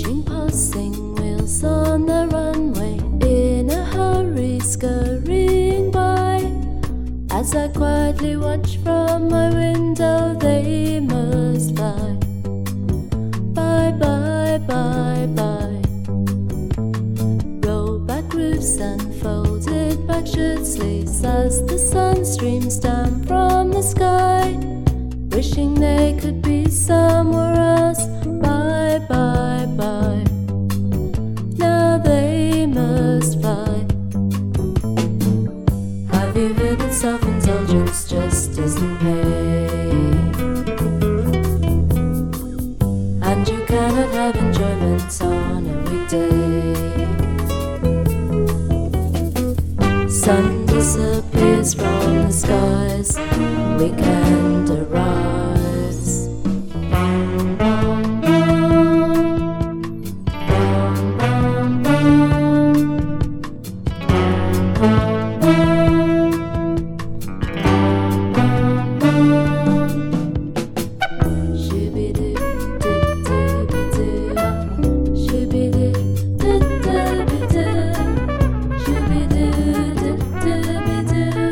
Watching passing wheels on the runway, in a hurry scurrying by. As I quietly watch from my window, they must fly. Bye, bye, bye, bye. Rollback roofs and folded back shirt sleeves as the sun streams down from the sky, wishing they could be somewhere else. Bye, bye, bye. Now they must fly. Have you heard that self-indulgence just isn't paid? And you cannot have enjoyment on a weekday. Sun disappears from the skies, weekend arrives. Bum, bum, bum. Bum, bum, bum. Bum, bum, bum. Shoo-be-doo, doo-doo-be-doo. Shoo-be-doo, doo-doo-be-doo. Shoo-be-doo, doo-doo-be-doo.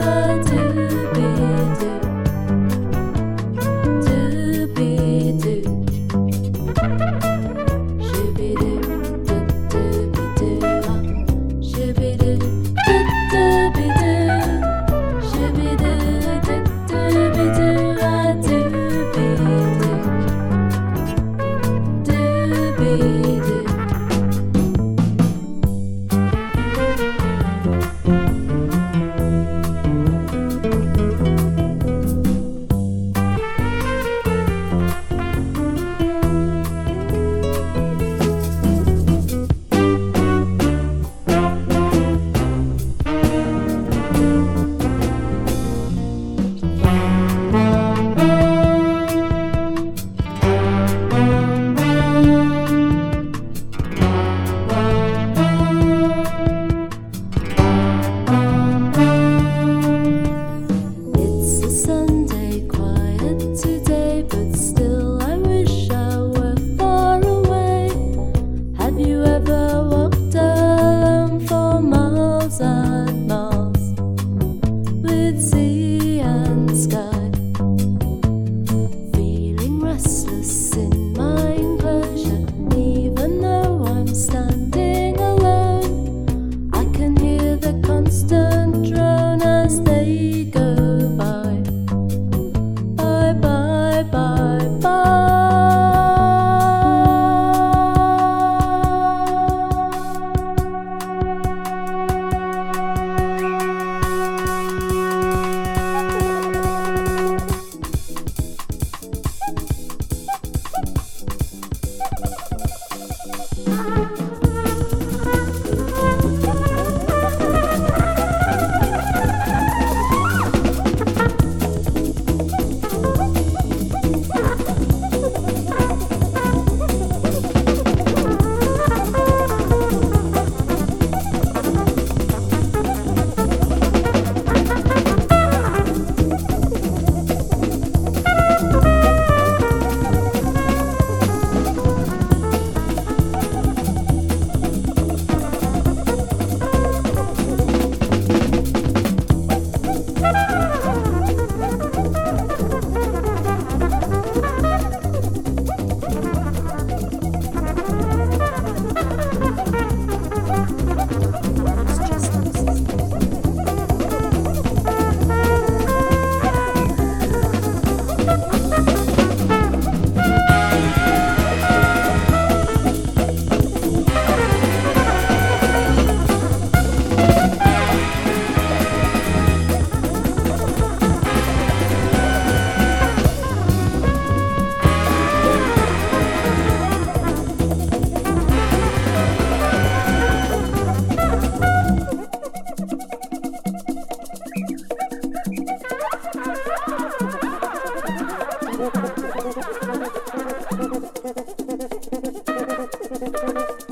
Thank you.